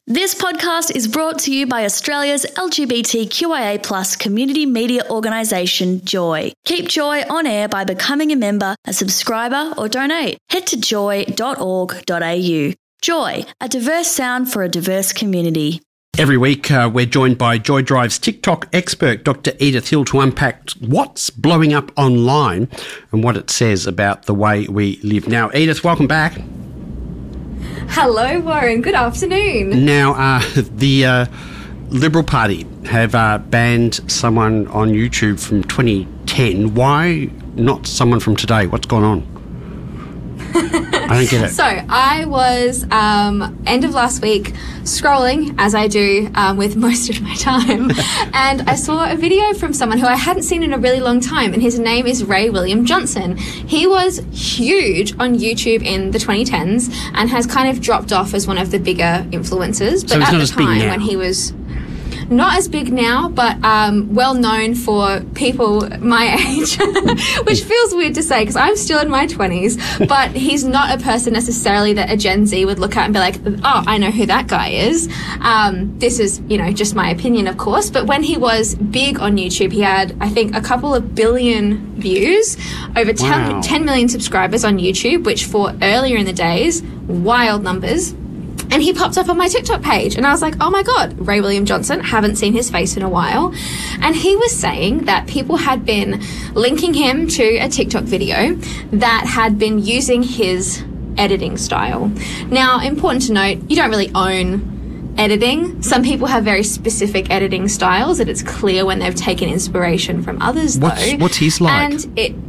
This podcast is brought to you by Australia's LGBTQIA+ community media organisation, Joy. Keep Joy on air by becoming a member, a subscriber or donate. Head to joy.org.au. Joy, a diverse sound for a diverse community. Every week, we're joined by Joy Drive's TikTok expert, Dr. Edith Hill, to unpack what's blowing up online and what it says about the way we live. Now, Edith, welcome back. Hello, Warren. Good afternoon. Now, the Liberal Party have banned someone on YouTube from 2010. Why not someone from today? What's gone on? I don't get it. So I was, end of last week, scrolling, as I do with most of my time, and I saw a video from someone who I hadn't seen in a really long time, and his name is Ray William Johnson. He was huge on YouTube in the 2010s and has kind of dropped off as one of the bigger influencers. But so at the time when he was... Not as big now, but well known for people my age, which feels weird to say because I'm still in my 20s, but he's not a person necessarily that a Gen Z would look at and be like, oh, I know who that guy is. This is, just my opinion, of course, but when he was big on YouTube, he had, I think, a couple of billion views, over 10 million subscribers on YouTube, which for earlier in the days, wild numbers. And he popped up on my TikTok page and I was like, oh my God, Ray William Johnson, haven't seen his face in a while. And he was saying that people had been linking him to a TikTok video that had been using his editing style. Now, important to note, you don't really own editing. Some people have very specific editing styles that it's clear when they've taken inspiration from others, What's his like? And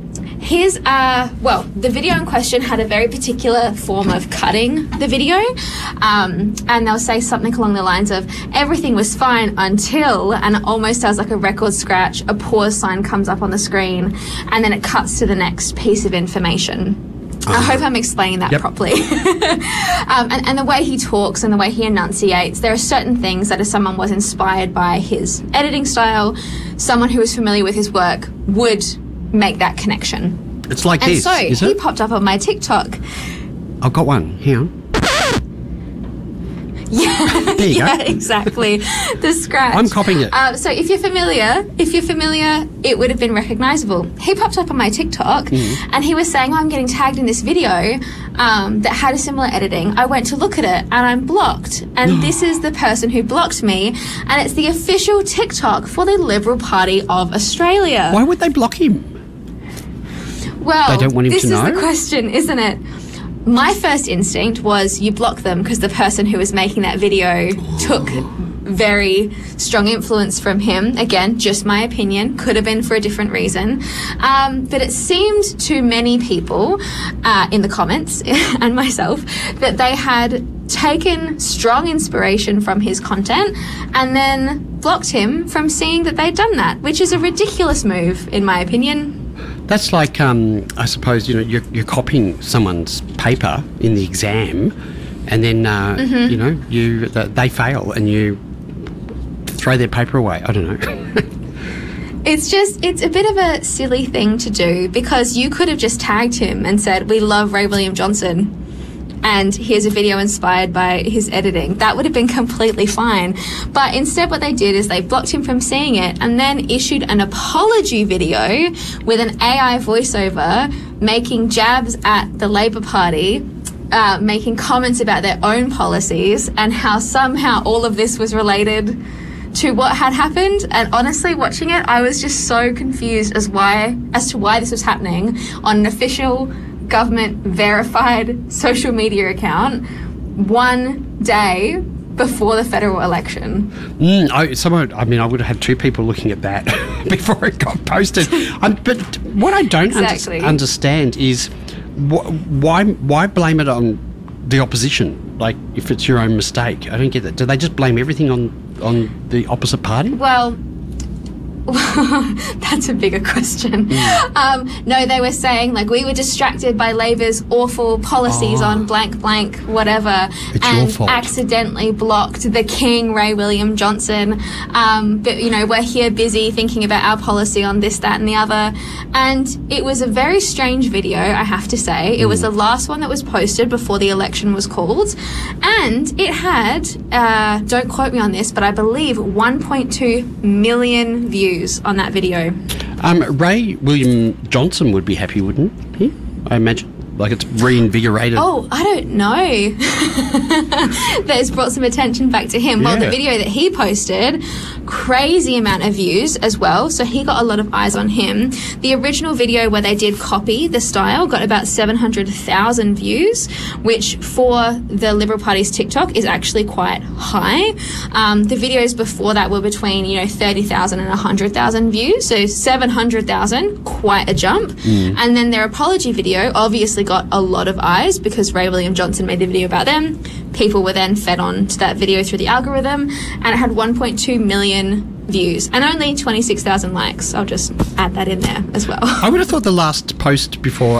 the video in question had a very particular form of cutting the video, and they'll say something along the lines of, everything was fine until, and it almost sounds like a record scratch, a pause sign comes up on the screen, and then it cuts to the next piece of information. I hope I'm explaining that properly. And the way he talks and the way he enunciates, there are certain things that if someone was inspired by his editing style, someone who is familiar with his work would make that connection. It's like this, is it? He popped up on my TikTok. I've got one. Hang on. Yeah, there you go. Exactly. The scratch. I'm copying it. So if you're familiar, it would have been recognisable. He popped up on my TikTok and he was saying, I'm getting tagged in this video that had a similar editing. I went to look at it and I'm blocked. And this is the person who blocked me, and it's the official TikTok for the Liberal Party of Australia. Why would they block him? Well, they don't want him this to know? is the question, isn't it? My first instinct was you block them because the person who was making that video took very strong influence from him. Again, just my opinion. Could have been for a different reason. But it seemed to many people in the comments and myself that they had taken strong inspiration from his content and then blocked him from seeing that they'd done that, which is a ridiculous move, in my opinion. That's like, I suppose, you're copying someone's paper in the exam and then, they fail and you throw their paper away. I don't know. It's a bit of a silly thing to do because you could have just tagged him and said, we love Ray William Johnson and here's a video inspired by his editing. That would have been completely fine. But instead what they did is they blocked him from seeing it and then issued an apology video with an AI voiceover making jabs at the Labor Party, making comments about their own policies and how somehow all of this was related to what had happened. And honestly, watching it, I was just so confused as to why this was happening on an official government verified social media account one day before the federal election. I would have had two people looking at that before it got posted. But what I don't understand is why blame it on the opposition? Like, if it's your own mistake, I don't get that. Do they just blame everything on the opposite party? Well, That's a bigger question. No, they were saying, like, we were distracted by Labor's awful policies on blank, blank, whatever, and accidentally blocked the King, Ray William Johnson. But, you know, we're here busy thinking about our policy on this, that, and the other. And it was a very strange video, I have to say. It was the last one that was posted before the election was called. And it had, don't quote me on this, but I believe 1.2 million views on that video. Ray William Johnson would be happy, wouldn't he? I imagine. Like, it's reinvigorated. Oh, I don't know. That's brought some attention back to him. Yeah. Well, the video that he posted, crazy amount of views as well. So he got a lot of eyes on him. The original video where they did copy the style got about 700,000 views, which for the Liberal Party's TikTok is actually quite high. The videos before that were between, 30,000 and 100,000 views. So 700,000, quite a jump. And then their apology video obviously got a lot of eyes because Ray William Johnson made the video about them. People were then fed on to that video through the algorithm, and it had 1.2 million views and only 26,000 likes. I'll just add that in there as well. I would have thought the last post before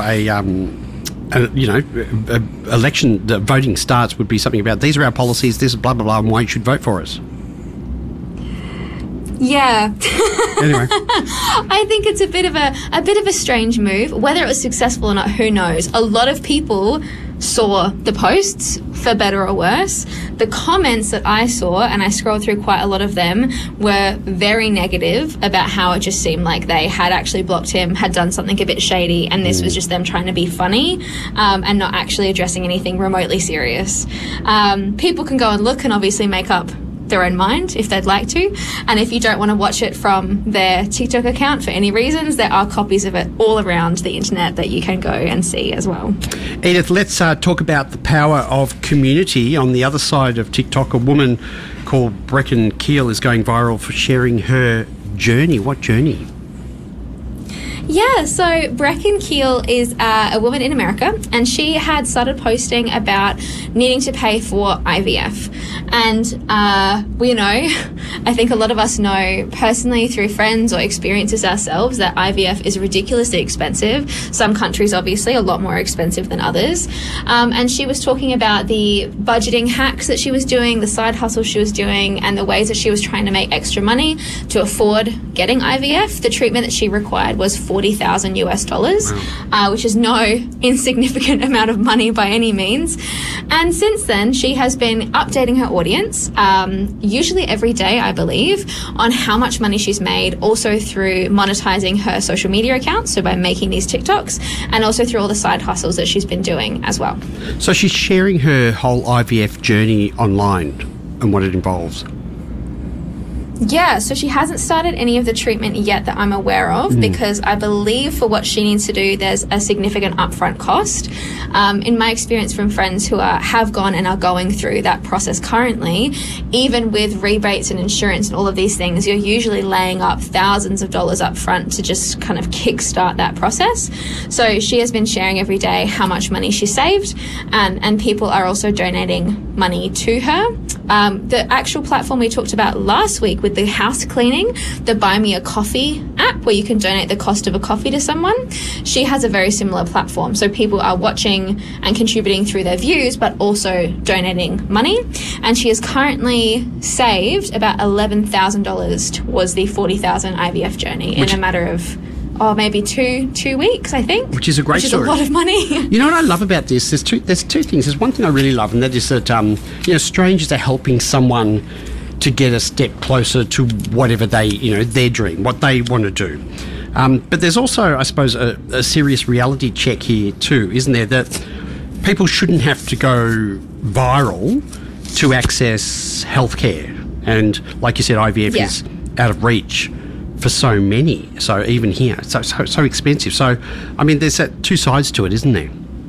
election, the voting starts, would be something about, these are our policies, this is blah, blah, blah, and why you should vote for us. Yeah. Anyway, I think it's a bit of a strange move. Whether it was successful or not, who knows? A lot of people saw the posts, for better or worse. The comments that I saw, and I scrolled through quite a lot of them, were very negative about how it just seemed like they had actually blocked him, had done something a bit shady, and this was just them trying to be funny and not actually addressing anything remotely serious. People can go and look and obviously make up their own mind if they'd like to, and if you don't want to watch it from their TikTok account for any reasons, there are copies of it all around the internet that you can go and see as well. Edith, let's talk about the power of community. On the other side of TikTok, a woman called Brecken Keel is going viral for sharing her journey. What journey? Yeah, so Brecken Keel is a woman in America, and she had started posting about needing to pay for IVF. And we know, I think a lot of us know personally through friends or experiences ourselves, that IVF is ridiculously expensive. Some countries, obviously, a lot more expensive than others. And she was talking about the budgeting hacks that she was doing, the side hustle she was doing, and the ways that she was trying to make extra money to afford getting IVF. The treatment that she required was $40,000 US, which is no insignificant amount of money by any means. And since then, she has been updating her audience, usually every day, I believe, on how much money she's made, also through monetizing her social media accounts, so by making these TikToks, and also through all the side hustles that she's been doing as well. So she's sharing her whole IVF journey online and what it involves. Yeah, so she hasn't started any of the treatment yet that I'm aware of, because I believe for what she needs to do, there's a significant upfront cost. In my experience from friends who have gone and are going through that process currently, even with rebates and insurance and all of these things, you're usually laying up thousands of dollars up front to just kind of kickstart that process. So she has been sharing every day how much money she saved, and people are also donating money to her. The actual platform we talked about last week with the house cleaning, the Buy Me a Coffee app, where you can donate the cost of a coffee to someone, she has a very similar platform. So people are watching and contributing through their views, but also donating money. And she has currently saved about $11,000 towards the $40,000 IVF journey in a matter of maybe two weeks, I think. Which is a great story. Which is a lot of money. You know what I love about this? There's two things. There's one thing I really love, and that is that strangers are helping someone to get a step closer to whatever their dream, what they want to do. But there's also, I suppose, a serious reality check here too, isn't there? That people shouldn't have to go viral to access healthcare. And like you said, IVF is out of reach for so many. So even here, it's so expensive. So, I mean, there's two sides to it, isn't there?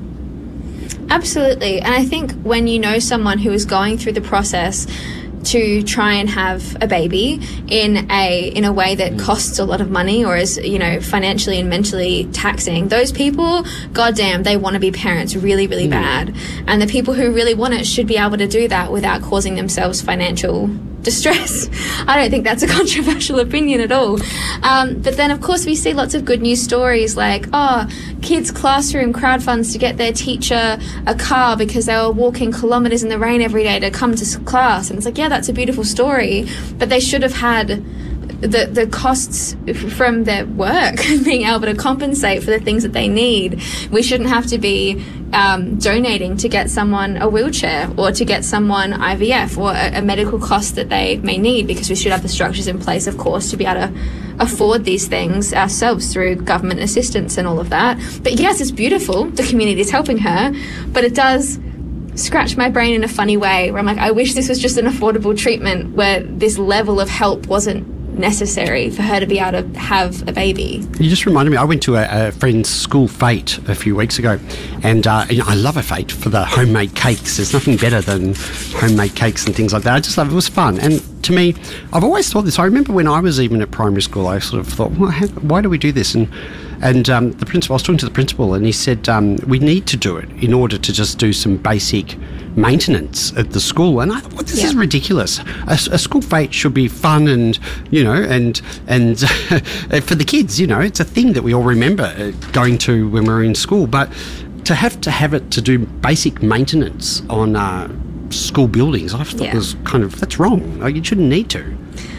Absolutely. And I think when you know someone who is going through the process to try and have a baby in a way that costs a lot of money or is, financially and mentally taxing, those people, goddamn, they want to be parents really, really bad. And the people who really want it should be able to do that without causing themselves financial distress. I don't think that's a controversial opinion at all. But then, of course, we see lots of good news stories like, kids' classroom crowdfunds to get their teacher a car because they were walking kilometres in the rain every day to come to class. And it's like, yeah, that's a beautiful story, but they should have had the costs from their work being able to compensate for the things that they need. We shouldn't have to be donating to get someone a wheelchair or to get someone IVF or a medical cost that they may need, because we should have the structures in place, of course, to be able to afford these things ourselves through government assistance and all of that. But yes, it's beautiful, the community is helping her, but it does scratch my brain in a funny way where I'm like, I wish this was just an affordable treatment where this level of help wasn't necessary for her to be able to have a baby. You just reminded me, I went to a friend's school fete a few weeks ago, and I love a fete for the homemade cakes. There's nothing better than homemade cakes and things like that. I just love it. It was fun. And to me, I've always thought this. I remember when I was even at primary school, I sort of thought, well, why do we do this? And the principal, I was talking to the principal, and he said, we need to do it in order to just do some basic maintenance at the school. And I thought, well, this is ridiculous. A school fete should be fun and, and for the kids, it's a thing that we all remember going to when we were in school. But to have it to do basic maintenance on school buildings, I thought was that's wrong. Like, you shouldn't need to.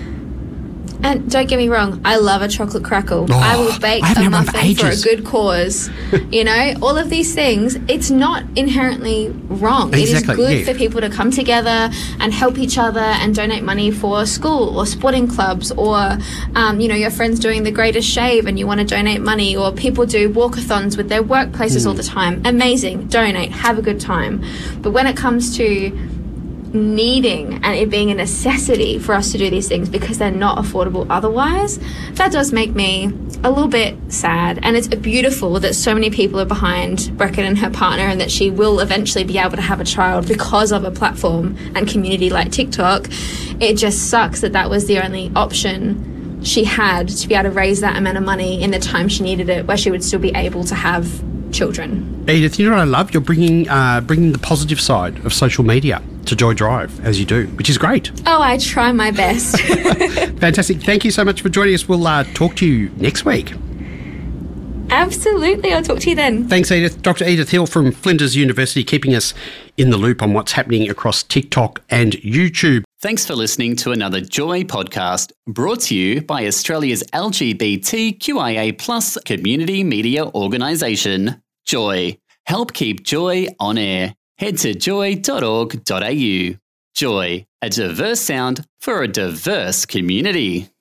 And don't get me wrong, I love a chocolate crackle. I will bake a muffin for a good cause. All of these things, it's not inherently wrong. Exactly, it is good for people to come together and help each other and donate money for school or sporting clubs, or, your friends doing the Greatest Shave and you want to donate money, or people do walkathons with their workplaces all the time. Amazing. Donate. Have a good time. But when it comes to needing and it being a necessity for us to do these things because they're not affordable otherwise, that does make me a little bit sad. And it's beautiful that so many people are behind Beckett and her partner, and that she will eventually be able to have a child because of a platform and community like TikTok. It just sucks that was the only option she had to be able to raise that amount of money in the time she needed it, where she would still be able to have children. Edith, you know what I love? You're bringing the positive side of social media to Joy Drive, as you do, which is great. Oh, I try my best. Fantastic. Thank you so much for joining us. We'll talk to you next week. Absolutely. I'll talk to you then. Thanks, Edith. Dr. Edith Hill from Flinders University, keeping us in the loop on what's happening across TikTok and YouTube. Thanks for listening to another Joy podcast, brought to you by Australia's LGBTQIA+ community media organisation, Joy. Help keep Joy on air. Head to joy.org.au. Joy, a diverse sound for a diverse community.